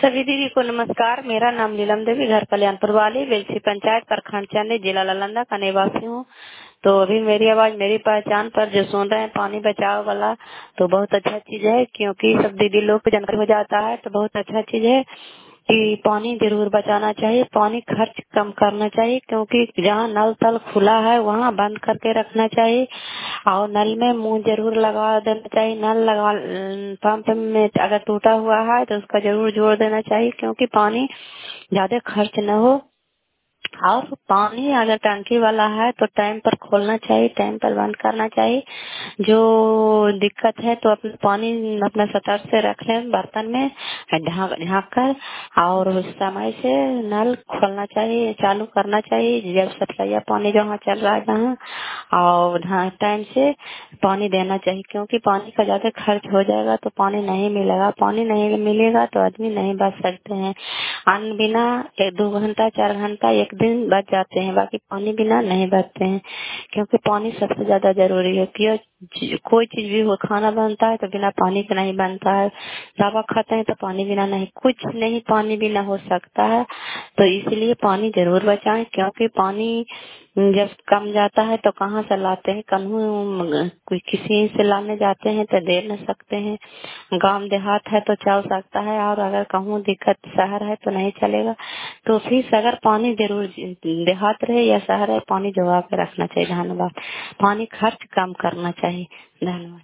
सभी दीदी को नमस्कार। मेरा नाम नीलम देवी, घर कल्याणपुर वाली, बेलसी पंचायत, प्रखंड चंदी, जिला नालंदा का निवासी हूँ। तो अभी मेरी आवाज मेरी पहचान पर जो सुन रहे हैं पानी बचाओ वाला, तो बहुत अच्छा चीज है, क्योंकि सब दीदी लोग को जानकारी हो जाता है, तो बहुत अच्छा चीज है कि पानी जरूर बचाना चाहिए। पानी खर्च कम करना चाहिए, क्योंकि जहाँ नल तल खुला है वहाँ बंद करके रखना चाहिए और नल में मुंह जरूर लगा देना चाहिए। नल लगा पंप में अगर टूटा हुआ है तो उसका जरूर जोड़ देना चाहिए, क्योंकि पानी ज्यादा खर्च न हो। और पानी अगर टंकी वाला है तो टाइम पर खोलना चाहिए, टाइम पर बंद करना चाहिए। जो दिक्कत है तो अपने पानी अपने सतर्क से रख लें बर्तन में ढाँक ढाँक कर, और उस समय से नल खोलना चाहिए, चालू करना चाहिए जब सप्लाई पानी जहाँ चल रहा है जहाँ, और टाइम से पानी देना चाहिए। क्योंकि पानी का ज्यादा खर्च हो जाएगा तो पानी नहीं मिलेगा, पानी नहीं मिलेगा तो आदमी नहीं बच सकते हैं। अन्न बिना 2 घंटा 4 घंटा एक दिन बच जाते हैं, बाकी पानी बिना नहीं बचते हैं। क्योंकि पानी सबसे ज्यादा जरूरी है। कोई चीज भी हो, खाना बनता है तो बिना पानी के नहीं बनता है, दवा खाते हैं तो पानी बिना नहीं, कुछ नहीं पानी बिना हो सकता है। तो इसलिए पानी जरूर बचाएं, क्योंकि पानी जब कम जाता है तो कहाँ से लाते हैं, कहीं कोई किसी से लाने जाते हैं तो दे न सकते हैं। गांव देहात है तो चल सकता है, और अगर कहूँ दिक्कत शहर है तो नहीं चलेगा। तो फिर अगर पानी जरूर देहात रहे या शहर है, पानी जमा के रखना चाहिए। धन्यवाद। पानी खर्च कम करना चाहिए। धन्यवाद।